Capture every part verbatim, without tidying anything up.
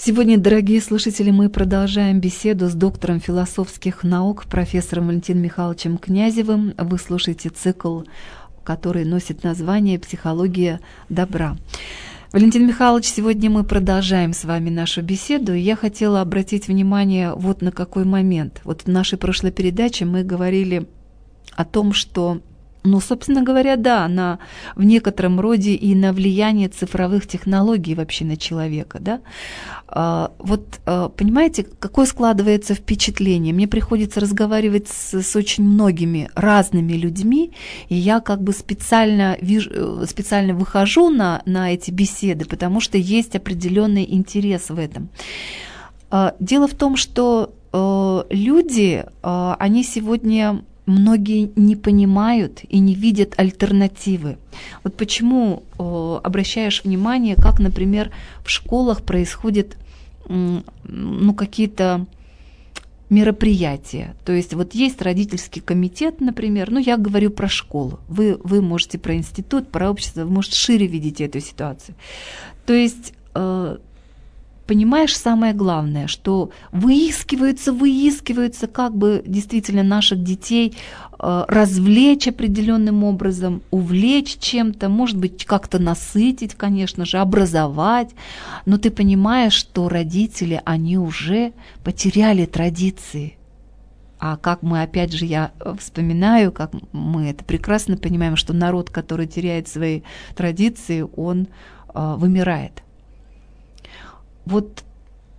Сегодня, дорогие слушатели, мы продолжаем беседу с доктором философских наук, профессором Валентином Михайловичем Князевым. Вы слушаете цикл, который носит название «Психология добра». Валентин Михайлович, сегодня мы продолжаем с вами нашу беседу, и я хотела обратить внимание вот на какой момент. Вот в нашей прошлой передаче мы говорили о том, что, ну, собственно говоря, да, на, в некотором роде и на влияние цифровых технологий вообще на человека, да. А, вот, а, понимаете, какое складывается впечатление? Мне приходится разговаривать с, с очень многими разными людьми, и я как бы специально, вижу, специально выхожу на, на эти беседы, потому что есть определенный интерес в этом. А, дело в том, что а, люди, а, они сегодня... Многие не понимают и не видят альтернативы. Вот почему э, обращаешь внимание, как, например, в школах происходят э, ну, какие-то мероприятия. То есть вот есть родительский комитет, например, ну я говорю про школу, вы, вы можете про институт, про общество, вы, может, шире видите эту ситуацию. То есть... Э, Понимаешь, самое главное, что выискиваются, выискиваются, как бы действительно наших детей э, развлечь определенным образом, увлечь чем-то, может быть, как-то насытить, конечно же, образовать. Но ты понимаешь, что родители, они уже потеряли традиции. А как мы, опять же, я вспоминаю, как мы это прекрасно понимаем, что народ, который теряет свои традиции, он э, вымирает. Вот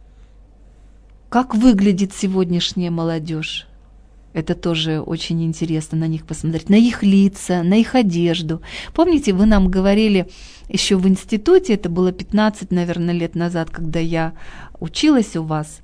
как выглядит сегодняшняя молодежь? Это тоже очень интересно на них посмотреть, на их лица, на их одежду. Помните, вы нам говорили еще в институте, это было пятнадцать, наверное, лет назад, когда я училась у вас,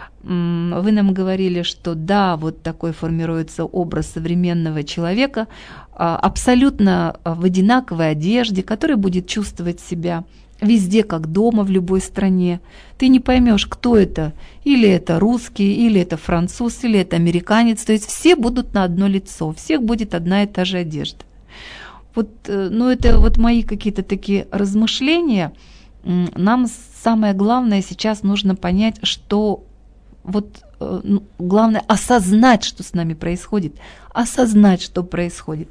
вы нам говорили, что да, вот такой формируется образ современного человека, абсолютно в одинаковой одежде, который будет чувствовать себя везде, как дома, в любой стране. Ты не поймешь, кто это. Или это русский, или это француз, или это американец. То есть все будут на одно лицо, у всех будет одна и та же одежда. Вот, ну, это вот мои какие-то такие размышления. Нам самое главное сейчас нужно понять, что вот главное осознать, что с нами происходит, осознать, что происходит.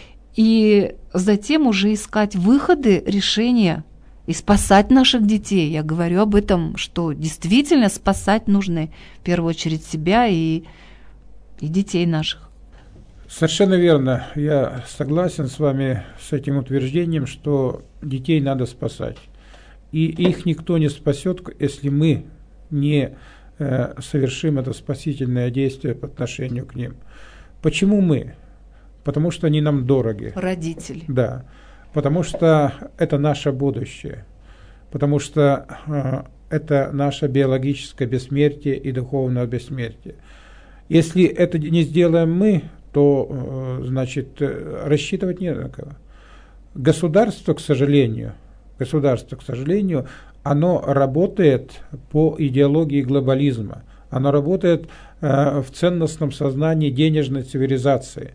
И затем уже искать выходы, решения, и спасать наших детей. Я говорю об этом, что действительно спасать нужно в первую очередь себя и, и детей наших. Совершенно верно. Я согласен с вами с этим утверждением, что детей надо спасать. И их никто не спасет, если мы не э, совершим это спасительное действие по отношению к ним. Почему мы? Потому что они нам дороги. Родители. Да. Потому что это наше будущее, потому что э, это наше биологическое бессмертие и духовное бессмертие. Если это не сделаем мы, то, э, значит, рассчитывать не на кого. Государство, к сожалению, государство, к сожалению, оно работает по идеологии глобализма, оно работает э, в ценностном сознании денежной цивилизации,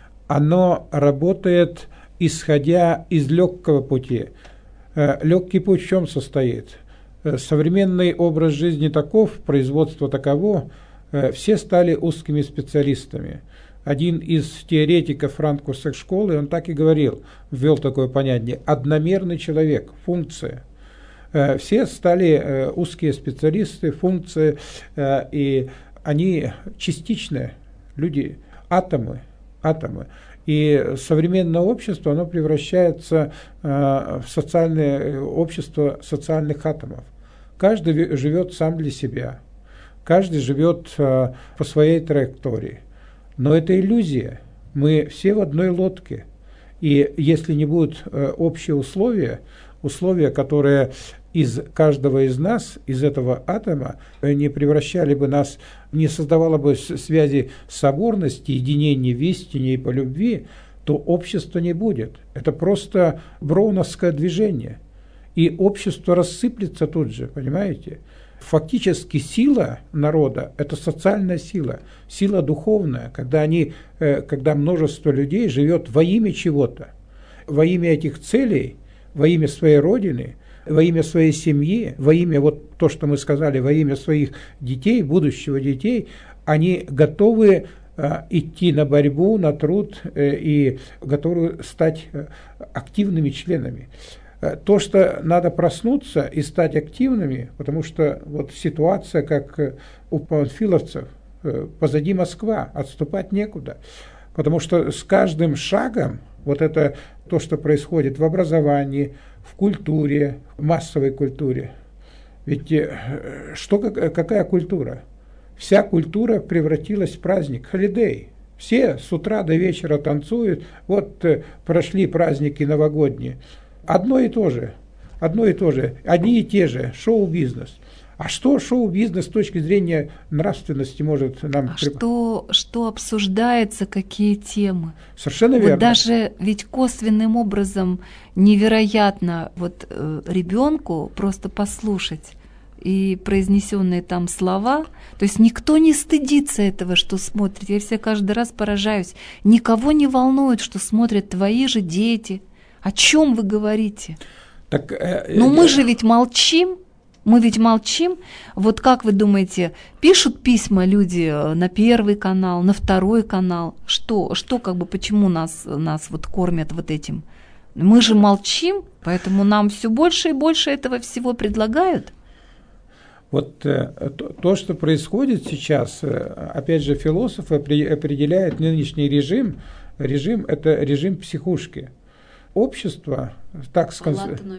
оно работает исходя из легкого пути. Легкий путь в чем состоит? Современный образ жизни таков, производство таково, все стали узкими специалистами. Один из теоретиков франкфуртской школы, он так и говорил, ввел такое понятие, одномерный человек, функция. Все стали узкие специалисты, функции, и они частичные, люди, атомы, атомы. И современное общество, оно превращается э, в социальное общество социальных атомов. Каждый живет сам для себя, каждый живет э, по своей траектории. Но это иллюзия. Мы все в одной лодке. И если не будут э, общие условия, условия, которые из каждого из нас, из этого атома, не превращали бы нас, не создавало бы связи соборности, единения в истине и по любви, то общества не будет. Это просто броуновское движение. И общество рассыплется тут же, понимаете? Фактически сила народа – это социальная сила, сила духовная, когда, они, когда множество людей живет во имя чего-то, во имя этих целей, во имя своей Родины, во имя своей семьи, во имя, вот то, что мы сказали, во имя своих детей, будущего детей, они готовы идти на борьбу, на труд и готовы стать активными членами. То, что надо проснуться и стать активными, потому что вот ситуация, как у панфиловцев, позади Москва, отступать некуда. Потому что с каждым шагом, вот это то, что происходит в образовании, в культуре, в массовой культуре. Ведь что, какая культура? Вся культура превратилась в праздник, холидей. Все с утра до вечера танцуют. Вот прошли праздники новогодние. Одно и то же, одно и то же, одни и те же, шоу-бизнес. А что шоу-бизнес с точки зрения нравственности может нам... А что, что обсуждается, какие темы? Совершенно вот верно. Даже ведь косвенным образом невероятно вот э, ребенку просто послушать и произнесенные там слова, то есть никто не стыдится этого, что смотрит. Я все каждый раз поражаюсь. Никого не волнует, что смотрят твои же дети. О чем вы говорите? Так, э, Но э, мы же ведь молчим. Мы ведь молчим. Вот как вы думаете, пишут письма люди на Первый канал, на Второй канал? Что, что как бы, почему нас, нас вот кормят вот этим? Мы же молчим, поэтому нам все больше и больше этого всего предлагают. Вот э, то, то, что происходит сейчас, э, опять же, философы определяют нынешний режим. Режим – это режим психушки. Общество так, скон...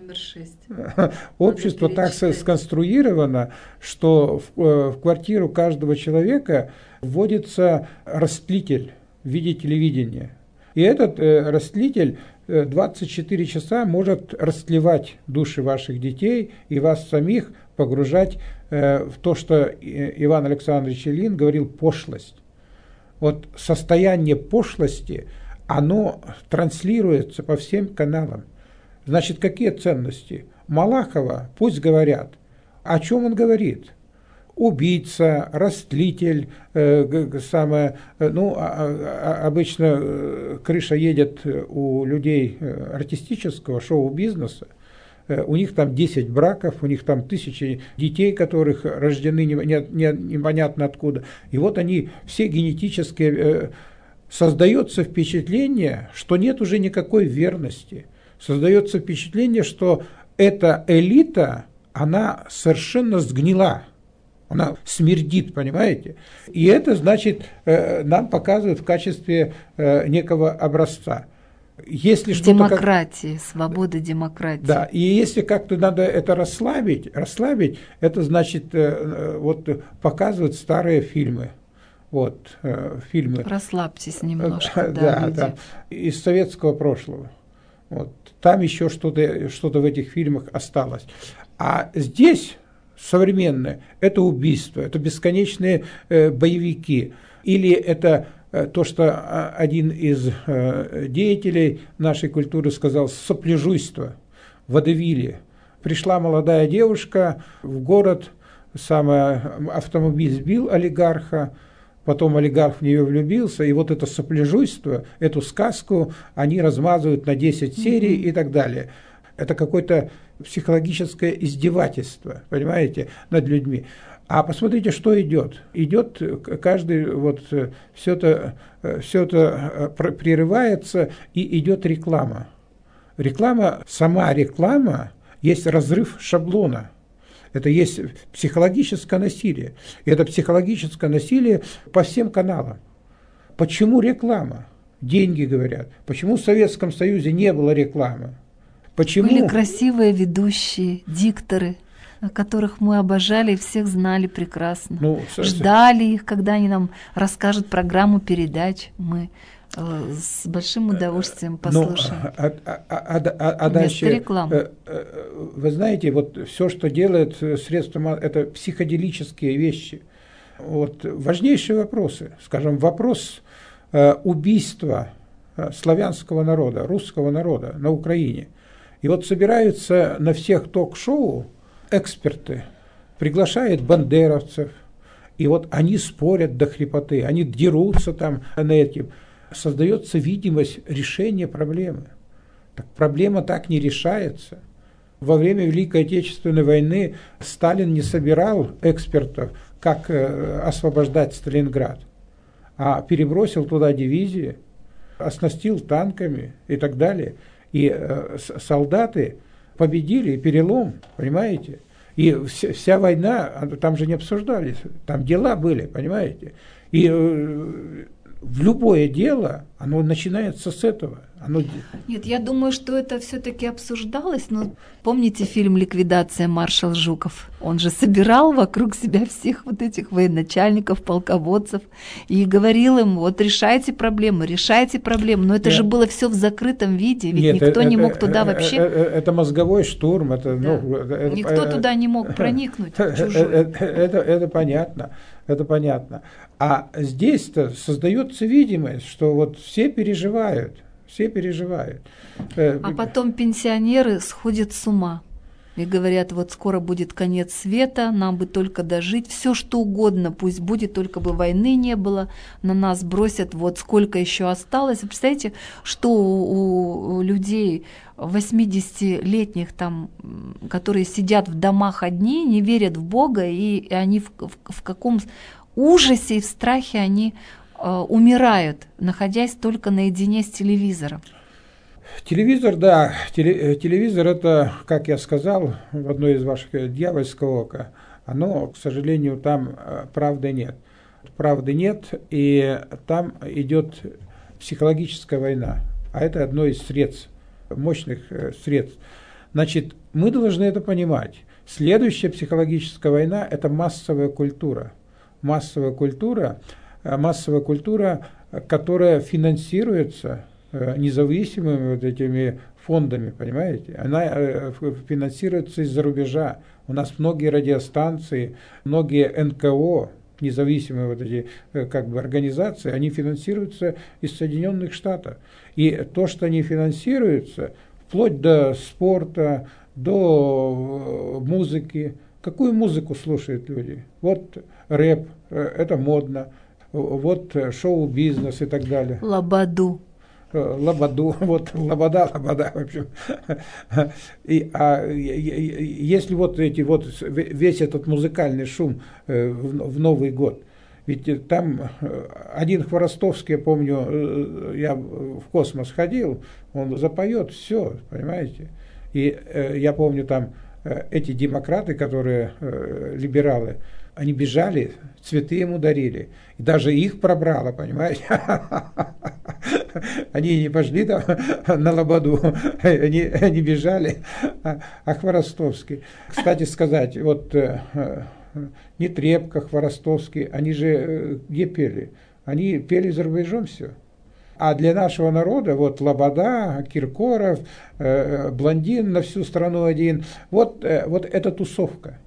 Общество так сконструировано, что в, в квартиру каждого человека вводится растлитель в виде телевидения. И этот э, растлитель двадцать четыре часа может растлевать души ваших детей и вас самих погружать э, в то, что Иван Александрович Ильин говорил, пошлость. Вот состояние пошлости, оно транслируется по всем каналам. Значит, какие ценности? Малахова пусть говорят. О чем он говорит? Убийца, растлитель, э, самое, ну, а, а, обычно э, крыша едет у людей артистического шоу-бизнеса. Э, у них там десять браков, у них там тысячи детей, которых рождены не, не, не, непонятно откуда. И вот они все генетически... Э, создается впечатление, что нет уже никакой верности. Создается впечатление, что эта элита, она совершенно сгнила. Она смердит, понимаете? И это, значит, нам показывают в качестве некого образца. Если демократии, как... свободы демократии. Да, и если как-то надо это расслабить, расслабить, это значит вот, показывать старые фильмы. Вот, э, фильмы. Расслабьтесь немножко. Да, да, да, из советского прошлого. Вот. Там еще что-то, что-то в этих фильмах осталось. А здесь современное – это убийство, это бесконечные э, боевики. Или это э, то, что один из э, деятелей нашей культуры сказал, сопляжуйство, водевили. Пришла молодая девушка в город, самый автомобиль сбил олигарха, потом олигарх в нее влюбился, и вот это сопляжуйство, эту сказку они размазывают на десять серий mm-hmm. и так далее. Это какое-то психологическое издевательство, понимаете, над людьми. А посмотрите, что идет. Идет каждый, вот все это, все это прерывается, и идет реклама. Реклама, сама реклама, есть разрыв шаблона. Это есть психологическое насилие. И это психологическое насилие по всем каналам. Почему реклама? Деньги говорят. Почему в Советском Союзе не было рекламы? Почему? Были красивые ведущие, дикторы, которых мы обожали и всех знали прекрасно. Ну, ждали их, когда они нам расскажут программу передач. Мы с большим удовольствием послушаем. Ну, а, а, а, а, а дальше, рекламы. Вы знаете, вот все, что делает средства, это психоделические вещи. Вот, важнейшие вопросы. Скажем, вопрос убийства славянского народа, русского народа на Украине. И вот собираются на всех ток-шоу эксперты, приглашают бандеровцев, и вот они спорят до хрипоты, они дерутся там на этим. Создается видимость решения проблемы. Так проблема так не решается. Во время Великой Отечественной войны Сталин не собирал экспертов, как освобождать Сталинград, а перебросил туда дивизии, оснастил танками и так далее. И солдаты победили, перелом, понимаете? И вся, вся война, там же не обсуждались, там дела были, понимаете? И э, в любое дело, оно начинается с этого. Оно... Нет, я думаю, что это все-таки обсуждалось, но помните фильм «Ликвидация» маршал Жуков? Он же собирал вокруг себя всех вот этих военачальников, полководцев и говорил им, вот решайте проблемы, решайте проблемы. Но это Нет. же было все в закрытом виде, ведь Нет, никто это, не мог туда это, вообще... Это, это мозговой штурм. Это, да. ну, это, никто это, туда не мог проникнуть. Это, это, это, это понятно. Это понятно. А здесь-то создается видимость, что вот все переживают, все переживают. А потом пенсионеры сходят с ума и говорят, вот скоро будет конец света, нам бы только дожить, все что угодно, пусть будет, только бы войны не было, на нас бросят, вот сколько еще осталось. Вы представляете, что у, у людей восьмидесятилетних, там, которые сидят в домах одни, не верят в Бога, и они в, в, в каком ужасе и в страхе они э, умирают, находясь только наедине с телевизором. Телевизор, да, теле, телевизор это, как я сказал в одной из ваших, дьявольское око. Оно, к сожалению, там правды нет. Правды нет, и там идет психологическая война. А это одно из средств, мощных средств. Значит, мы должны это понимать. Следующая психологическая война – это массовая культура. Массовая культура, массовая культура, которая финансируется независимыми вот этими фондами, понимаете? Она финансируется из-за рубежа. У нас многие радиостанции, многие эн ка о, независимые вот эти как бы организации, они финансируются из Соединенных Штатов. И то, что они финансируются, вплоть до спорта, до музыки. Какую музыку слушают люди? Вот рэп, это модно, вот шоу-бизнес и так далее. Лободу. Лободу, вот лобода, лобода, в общем. И, а если вот эти вот, весь этот музыкальный шум в, в Новый год, ведь там один Хворостовский, я помню, я в космос ходил, он запоет все, понимаете? И я помню там эти демократы, которые либералы, они бежали, цветы ему дарили. И даже их пробрало, понимаете? Они не пошли там на лободу, они, они бежали. А Хворостовский, кстати сказать, вот Нетребко, Хворостовский, они же где пели? Они пели за рубежом все. А для нашего народа вот Лобода, Киркоров, э, Блондин на всю страну один, вот, э, вот эта тусовка.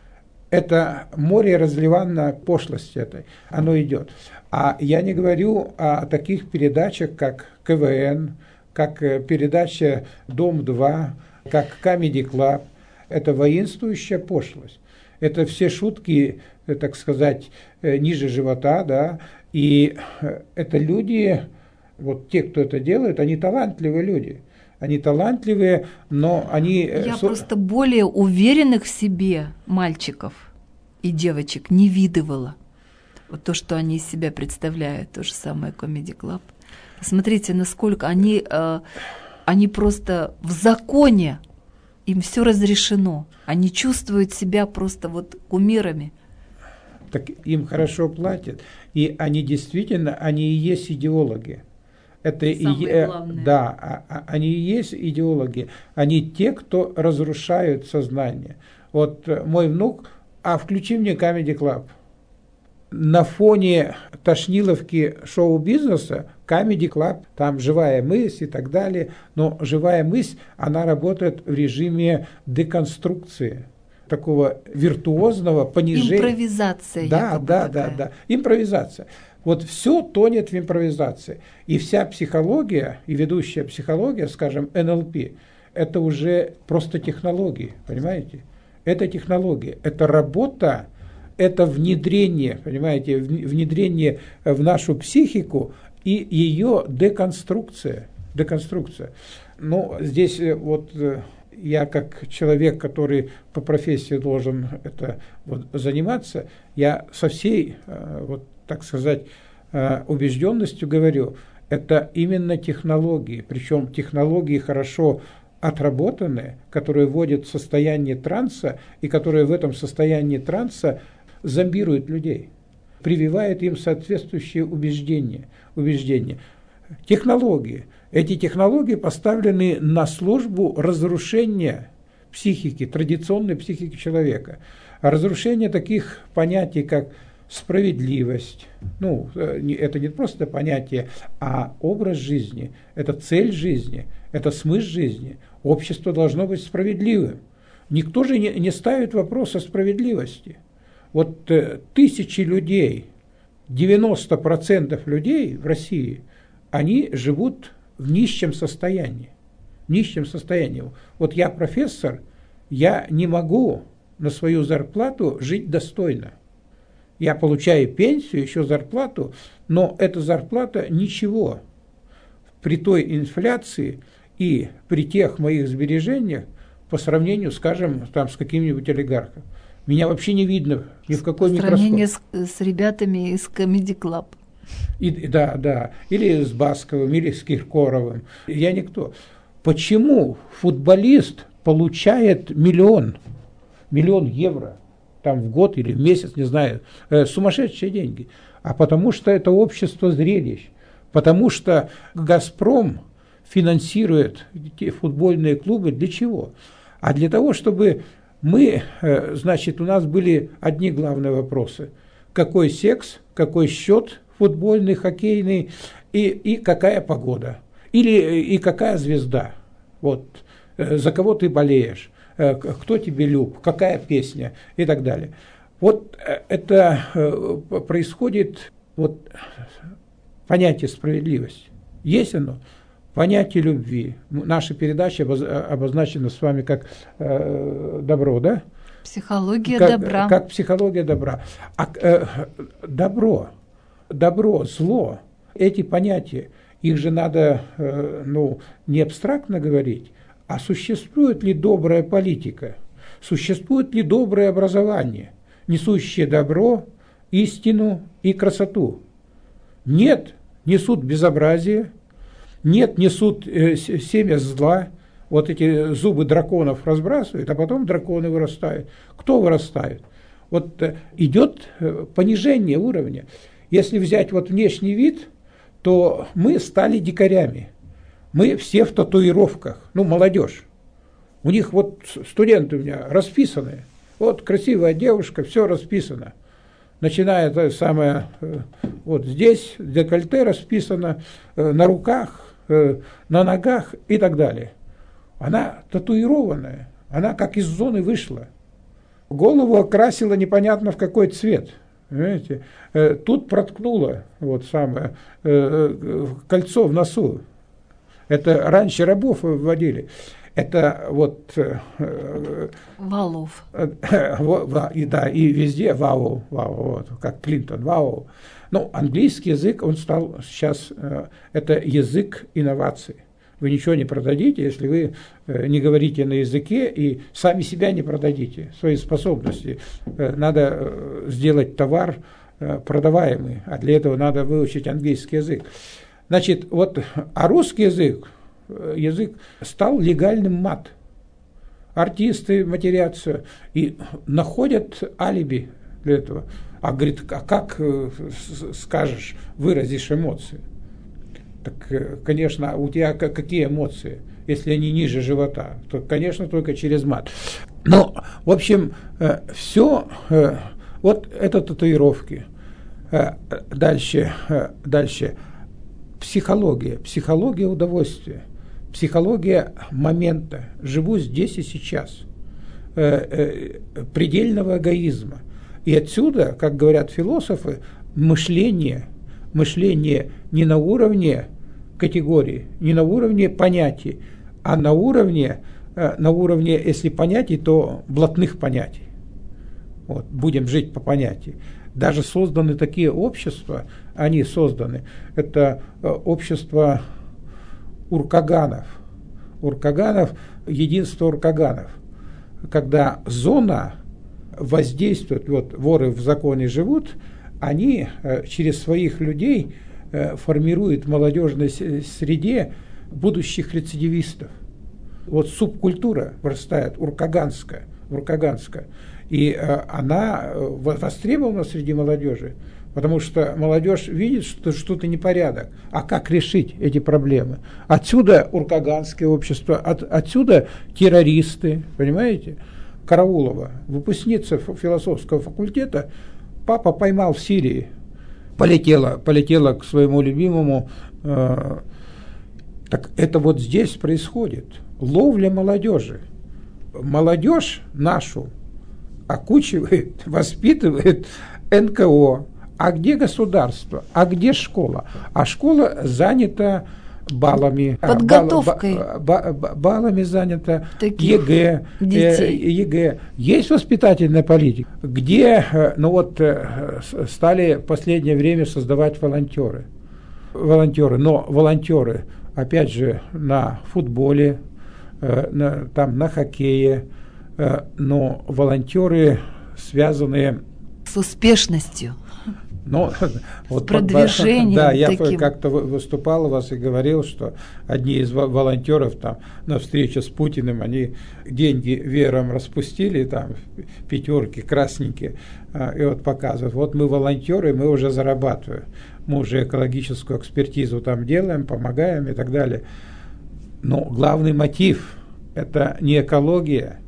Это море разливанной пошлости этой, оно идет. А я не говорю о таких передачах, как ка вэ эн, как передача «Дом-два», как Comedy Club. Это воинствующая пошлость. Это все шутки, так сказать, ниже живота, да, и это люди, вот те, кто это делает, они талантливые люди. Они талантливые, но они... Я просто более уверенных в себе мальчиков и девочек не видывала. Вот то, что они из себя представляют, то же самое Comedy Club. Посмотрите, насколько они, э, они просто в законе, им все разрешено. Они чувствуют себя просто вот кумирами. Так им хорошо платят, и они действительно, они и есть идеологи. Это и, да, они и есть идеологи, они те, кто разрушают сознание. Вот мой внук, а включи мне Comedy Club. На фоне тошниловки шоу-бизнеса Comedy Club, там живая мысль и так далее, но живая мысль, она работает в режиме деконструкции, такого виртуозного понижения. Импровизация. Да, да, да, да, импровизация. Вот все тонет в импровизации. И вся психология, и ведущая психология, скажем, эн эл пи, это уже просто технологии, понимаете? Это технология, это работа, это внедрение, понимаете, внедрение в нашу психику и ее деконструкция. Деконструкция. Ну, здесь вот я как человек, который по профессии должен это вот заниматься, я со всей, вот так сказать, убежденностью говорю, это именно технологии, причем технологии хорошо отработанные, которые вводят в состояние транса и которые в этом состоянии транса зомбируют людей, прививают им соответствующие убеждения. убеждения. Технологии. Эти технологии поставлены на службу разрушения психики, традиционной психики человека. А разрушение таких понятий, как справедливость, ну, это не просто понятие, а образ жизни, это цель жизни, это смысл жизни. Общество должно быть справедливым. Никто же не, не ставит вопрос о справедливости. Вот э, тысячи людей, девяносто процентов людей в России, они живут в нищем состоянии. В нищем состоянии. Вот я профессор, я не могу на свою зарплату жить достойно. Я получаю пенсию, еще зарплату, но эта зарплата ничего при той инфляции и при тех моих сбережениях по сравнению, скажем, там, с каким-нибудь олигархом. Меня вообще не видно ни в какой микроскоп. По сравнению с, с ребятами из Comedy Club. И, да, да. Или с Басковым, или с Киркоровым. Я никто. Почему футболист получает миллион, миллион евро? Там в год или в месяц, не знаю, э, сумасшедшие деньги. А потому что это общество зрелищ, потому что «Газпром» финансирует эти футбольные клубы для чего? А для того, чтобы мы, э, значит, у нас были одни главные вопросы. Какой секс, какой счет футбольный, хоккейный и, и какая погода? Или и какая звезда? Вот, э, за кого ты болеешь? Кто тебе люб, какая песня и так далее. Вот это происходит, вот понятие справедливости. Есть оно? Понятие любви. Наша передача обозначена с вами как э, добро, да? Психология как, добра. Как психология добра. А э, добро, добро, зло, эти понятия, их же надо э, ну, не абстрактно говорить, а существует ли добрая политика? Существует ли доброе образование, несущее добро, истину и красоту? Нет, несут безобразие, нет, несут э, семя зла, вот эти зубы драконов разбрасывают, а потом драконы вырастают. Кто вырастает? Вот э, идет э, понижение уровня. Если взять вот внешний вид, то мы стали дикарями. Мы все в татуировках, ну, молодежь. У них вот студенты у меня расписаны. Вот красивая девушка, все расписано. Начиная то самое, вот здесь декольте расписано, на руках, на ногах и так далее. Она татуированная, она как из зоны вышла. Голову окрасила непонятно в какой цвет. Понимаете? Тут проткнула вот самое кольцо в носу. Это раньше рабов вводили. Это вот... Э, Валов. Э, э, и, да, и везде вау, вау, вот, как Клинтон, вау. Ну, английский язык, он стал сейчас... Э, это язык инноваций. Вы ничего не продадите, если вы э, не говорите на языке и сами себя не продадите, свои способности. Э, надо э, сделать товар э, продаваемый, а для этого надо выучить английский язык. Значит, вот, а русский язык, язык стал легальным мат. Артисты матерятся и находят алиби для этого. А говорит, а как скажешь, выразишь эмоции? Так, конечно, у тебя какие эмоции, если они ниже живота? То, конечно, только через мат. Но, в общем, все, вот это татуировки. Дальше, дальше. Психология, психология удовольствия, психология момента, живу здесь и сейчас, э, э, предельного эгоизма. И отсюда, как говорят философы, мышление, мышление не на уровне категории, не на уровне понятий, а на уровне, э, на уровне, если понятий, то блатных понятий. Вот, будем жить по понятиям. Даже созданы такие общества, они созданы, это общество уркаганов. Уркаганов единство уркаганов, когда зона воздействует, вот воры в законе живут, они через своих людей формируют в молодежной среде будущих рецидивистов. Вот субкультура вырастает, уркаганская, уркаганская, и она востребована среди молодежи, потому что молодежь видит, что что-то непорядок. А как решить эти проблемы? Отсюда уркаганское общество, от, отсюда террористы, понимаете? Караулова, выпускница философского факультета, папа поймал в Сирии, полетела, полетела к своему любимому. Э, так это вот здесь происходит. Ловля молодежи. Молодежь нашу окучивает, воспитывает эн ка о. А где государство? А где школа? А школа занята баллами. Подготовкой. Бал, ба, ба, баллами занята ЕГЭ, э, ЕГЭ. Есть воспитательная политика, где, ну вот, стали в последнее время создавать волонтеры. Волонтеры, но волонтеры, опять же, на футболе, э, на, там, на хоккее, э, но волонтеры, связанные с успешностью. Ну, вот продвижением. Да, я таким. как-то выступал у вас и говорил, что одни из волонтеров там на встрече с Путиным, они деньги веером распустили, там пятерки красненькие, и вот показывают, вот мы волонтеры, мы уже зарабатываем, мы уже экологическую экспертизу там делаем, помогаем и так далее. Но главный мотив – это не экология,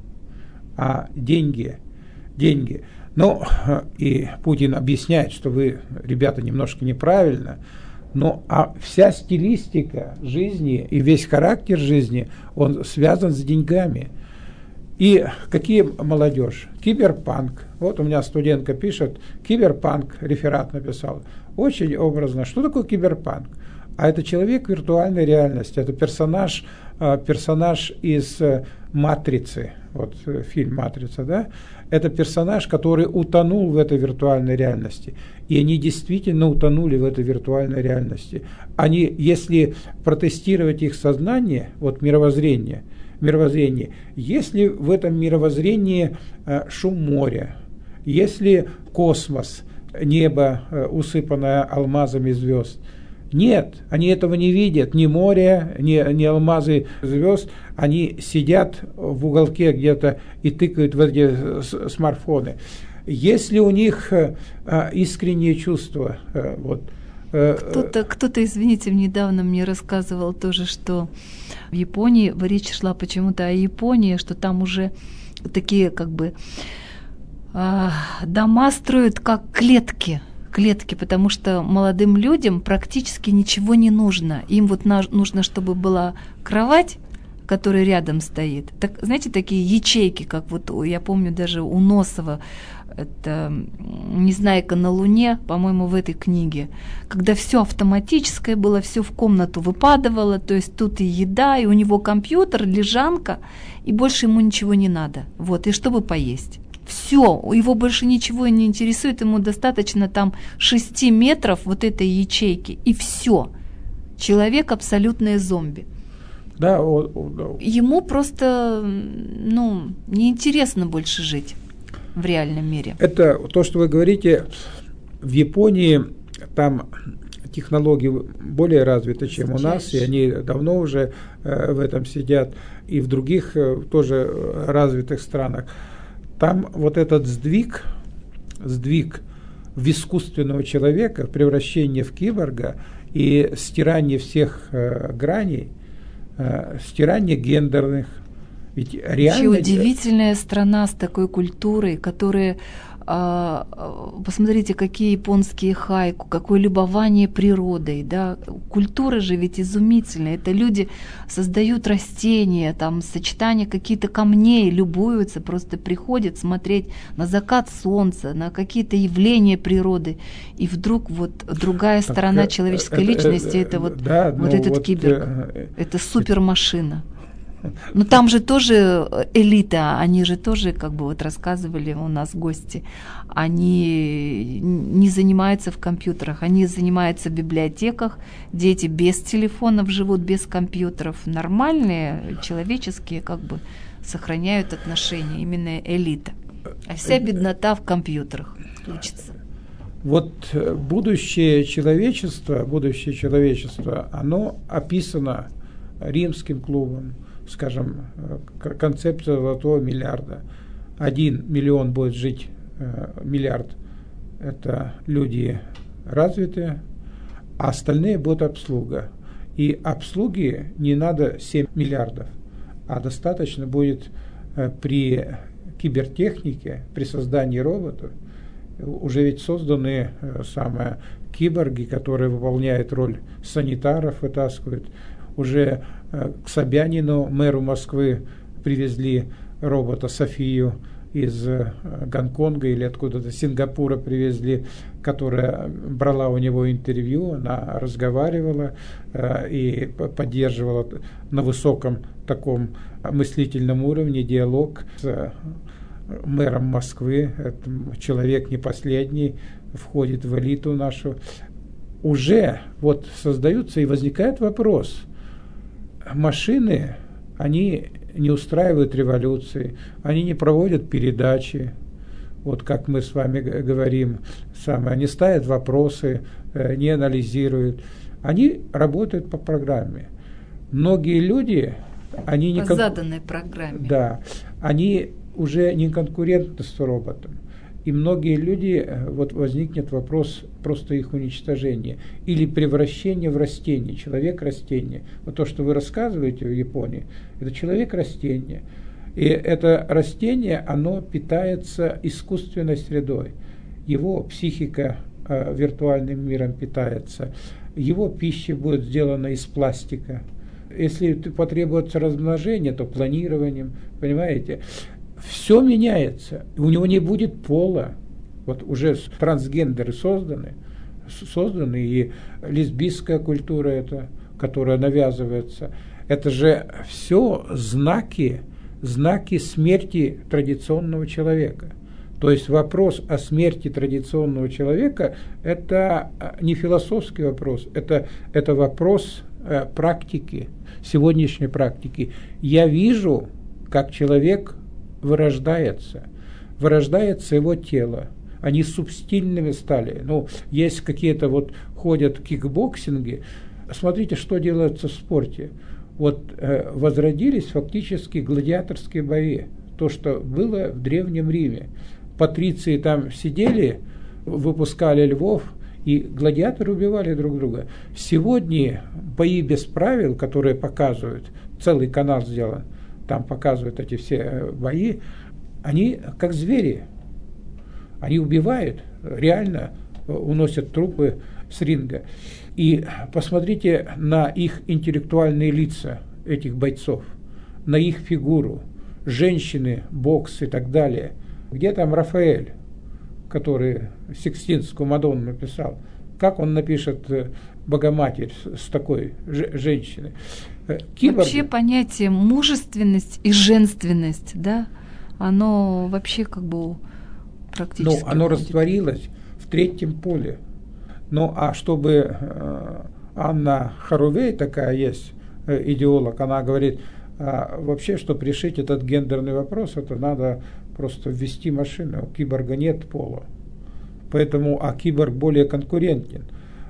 а деньги, деньги. Ну, и Путин объясняет, что вы, ребята, немножко неправильно, но а вся стилистика жизни и весь характер жизни, он связан с деньгами. И какие молодежь? Киберпанк. Вот у меня студентка пишет, киберпанк, реферат написал. Очень образно. Что такое киберпанк? А это человек виртуальной реальности, это персонаж, персонаж из «Матрицы», вот фильм «Матрица», да? Это персонаж, который утонул в этой виртуальной реальности. И они действительно утонули в этой виртуальной реальности. Они, если протестировать их сознание, вот мировоззрение, мировоззрение, если в этом мировоззрении шум моря, если космос, небо, усыпанное алмазами звезд, нет, они этого не видят, ни море, ни, ни алмазы звезд, они сидят в уголке где-то и тыкают в эти смартфоны. Если у них а, искренние чувства, а, вот. Кто-то, кто-то, извините, недавно мне рассказывал тоже, что в Японии, речь шла почему-то о Японии, что там уже такие как бы а, дома строят как клетки, клетки, потому что молодым людям практически ничего не нужно. Им вот на, нужно, чтобы была кровать, которая рядом стоит. Так, знаете, такие ячейки, как вот я помню даже у Носова, это «Незнайка на Луне», по-моему, в этой книге, когда все автоматическое было, все в комнату выпадывало, то есть тут и еда, и у него компьютер, лежанка, и больше ему ничего не надо. Вот, и чтобы поесть. Все, его больше ничего не интересует, ему достаточно там шести метров вот этой ячейки, и все. Человек абсолютное зомби. Да, о, о, да. Ему просто, ну, неинтересно больше жить в реальном мире. Это то, что вы говорите, в Японии там технологии более развиты, чем у нас, и они давно уже э, в этом сидят, и в других э, тоже развитых странах. Там вот этот сдвиг, сдвиг в искусственного человека, превращение в киборга и стирание всех э, граней, э, стирание гендерных. Ведь реально... Вообще удивительная страна с такой культурой, которая... э, посмотрите, какие японские хайку, какое любование природой. Да? Культура же ведь изумительная. Это люди создают растения, там, сочетание каких-то камней, любуются, просто приходят смотреть на закат солнца, на какие-то явления природы. И вдруг вот другая так, сторона человеческой это, личности, это, это вот, да, вот этот вот, киберг, э, это супермашина. Ну там же тоже элита, они же тоже, как бы вот рассказывали у нас гости, они не занимаются в компьютерах, они занимаются в библиотеках, дети без телефонов живут, без компьютеров, нормальные, человеческие, как бы сохраняют отношения, именно элита. А вся беднота в компьютерах учится. Вот будущее человечества, будущее человечества, оно описано Римским клубом, скажем, концепция золотого миллиарда. Один миллион будет жить, миллиард – это люди развитые, а остальные будут обслуга. И обслуги не надо семь миллиардов, а достаточно будет при кибертехнике, при создании роботов. Уже ведь созданы самые киборги, которые выполняют роль санитаров, вытаскивают. Уже к Собянину, мэру Москвы, привезли робота Софию из Гонконга или откуда-то, Сингапура привезли, которая брала у него интервью, она разговаривала э, и поддерживала на высоком таком мыслительном уровне диалог с мэром Москвы. Это человек не последний, входит в элиту нашу. Уже вот создаются и возникает вопрос. Машины, они не устраивают революции, они не проводят передачи, вот как мы с вами говорим, самое, они ставят вопросы, не анализируют, они работают по программе. Многие люди, они не по кон... заданной программе. Да, они уже не конкурентны с роботом. И многие люди, вот возникнет вопрос просто их уничтожения или превращения в растение, человек-растение. Вот то, что вы рассказываете в Японии, это человек-растение. И это растение, оно питается искусственной средой. Его психика э, виртуальным миром питается. Его пища будет сделана из пластика. Если потребуется размножение, то планированием, понимаете? Все меняется, у него не будет пола. Вот уже трансгендеры созданы, созданы и лесбийская культура, это, которая навязывается. Это же все знаки, знаки смерти традиционного человека. То есть вопрос о смерти традиционного человека – это не философский вопрос, это, это вопрос э, практики, сегодняшней практики. Я вижу, как человек вырождается, вырождается его тело. Они субстильными стали. Ну, есть какие-то вот ходят кикбоксинги. Смотрите, что делается в спорте. Вот э, возродились фактически гладиаторские бои. То, что было в Древнем Риме. Патриции там сидели, выпускали львов, и гладиаторы убивали друг друга. Сегодня бои без правил, которые показывают, целый канал сделан, там показывают эти все бои, они как звери. Они убивают, реально уносят трупы с ринга. И посмотрите на их интеллектуальные лица, этих бойцов, на их фигуру, женщины, бокс и так далее. Где там Рафаэль, который Сикстинскую Мадонну написал? Как он напишет Богоматерь с такой женщиной? Киборги. Вообще понятие мужественность и женственность, да, оно вообще как бы практически... Ну, оно уходит. растворилось в третьем поле. Ну, а чтобы э, Анна Харувей, такая есть э, идеолог, она говорит, э, вообще, чтобы решить этот гендерный вопрос, это надо просто ввести машину. У киборга нет пола. Поэтому, а киборг более конкурентен.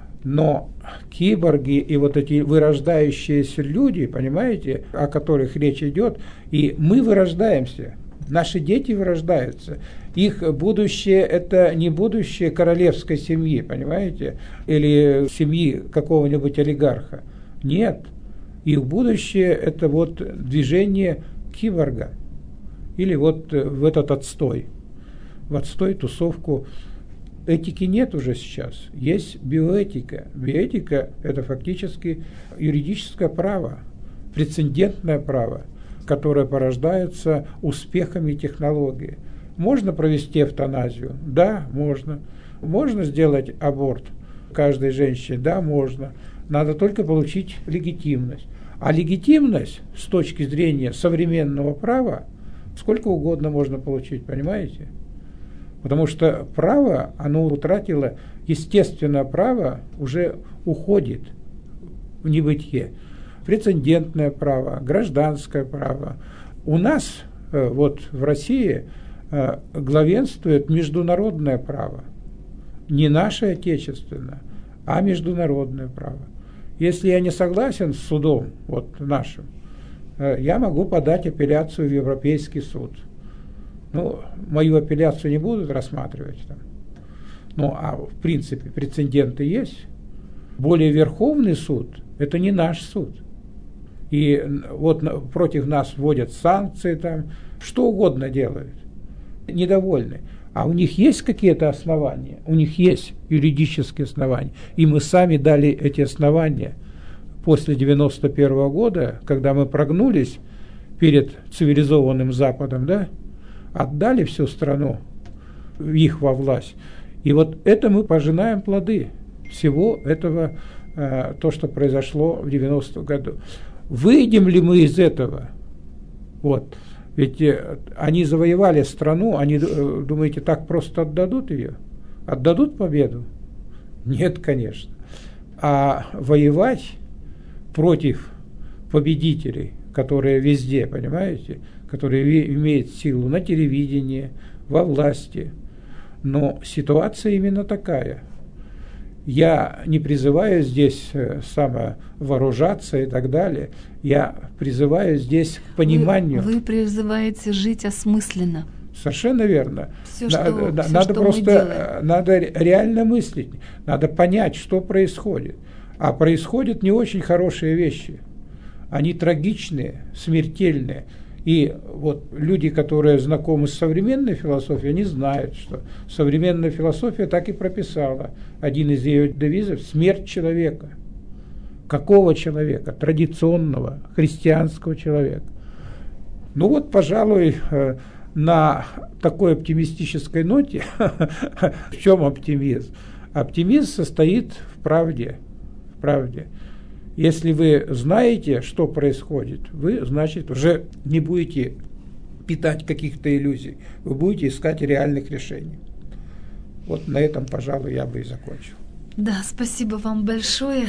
Но киборги и вот эти вырождающиеся люди, понимаете, о которых речь идет, и мы вырождаемся, наши дети вырождаются. Их будущее – это не будущее королевской семьи, понимаете, или семьи какого-нибудь олигарха. Нет. Их будущее – это вот движение киборга. Или вот в этот отстой. В отстой, тусовку. Этики нет уже сейчас, есть биоэтика. Биоэтика – это фактически юридическое право, прецедентное право, которое порождается успехами технологии. Можно провести эвтаназию? Да, можно. Можно сделать аборт каждой женщине? Да, можно. Надо только получить легитимность. А легитимность с точки зрения современного права сколько угодно можно получить, понимаете? Потому что право, оно утратило, естественное право уже уходит в небытие. Прецедентное право, гражданское право. У нас, вот в России, главенствует международное право. Не наше отечественное, а международное право. Если я не согласен с судом, вот нашим, я могу подать апелляцию в Европейский суд. Ну, мою апелляцию не будут рассматривать там. Ну, а в принципе прецеденты есть. Более Верховный суд – это не наш суд. И вот против нас вводят санкции там, что угодно делают. Недовольны. А у них есть какие-то основания? У них есть юридические основания. И мы сами дали эти основания после девяносто первого года, когда мы прогнулись перед цивилизованным Западом, да, отдали всю страну их во власть. И вот это мы пожинаем плоды всего этого, э, то, что произошло в девяностом году. Выйдем ли мы из этого? Вот. Ведь э, они завоевали страну, они, э, думаете, так просто отдадут ее? Отдадут победу? Нет, конечно. А воевать против победителей, которые везде, понимаете, которые имеют силу на телевидении, во власти. Но ситуация именно такая. Я не призываю здесь самовооружаться и так далее. Я призываю здесь к пониманию. Вы, вы призываете жить осмысленно. Совершенно верно. Все, что, надо все, надо что просто надо реально мыслить, надо понять, что происходит. А происходят не очень хорошие вещи. Они трагичные, смертельные. И вот люди, которые знакомы с современной философией, они знают, что современная философия так и прописала. Один из ее девизов – смерть человека. Какого человека? Традиционного, христианского человека. Ну вот, пожалуй, на такой оптимистической ноте, в чем оптимизм? Оптимизм состоит в правде. В правде. Если вы знаете, что происходит, вы, значит, уже не будете питать каких-то иллюзий, вы будете искать реальных решений. Вот на этом, пожалуй, я бы и закончил. Да, спасибо вам большое.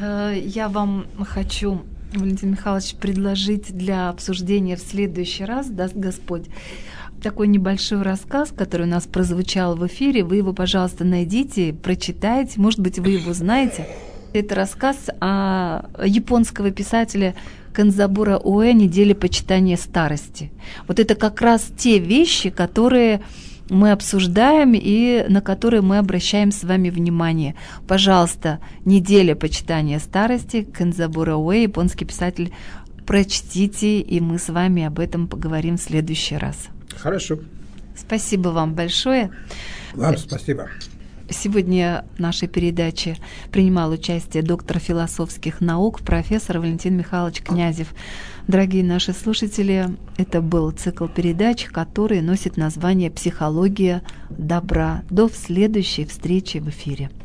Я вам хочу, Валентин Михайлович, предложить для обсуждения в следующий раз, даст Господь, такой небольшой рассказ, который у нас прозвучал в эфире. Вы его, пожалуйста, найдите, прочитайте, может быть, вы его знаете. Это рассказ о японского писателя Канзабура Уэ «Неделя почитания старости». Вот это как раз те вещи, которые мы обсуждаем и на которые мы обращаем с вами внимание. Пожалуйста, «Неделя почитания старости», Канзабура Уэ, японский писатель, прочтите, и мы с вами об этом поговорим в следующий раз. Хорошо. Спасибо вам большое. Вам спасибо. Сегодня в нашей передаче принимал участие доктор философских наук, профессор Валентин Михайлович Князев. Дорогие наши слушатели, это был цикл передач, который носит название «Психология добра». До следующей встречи в эфире.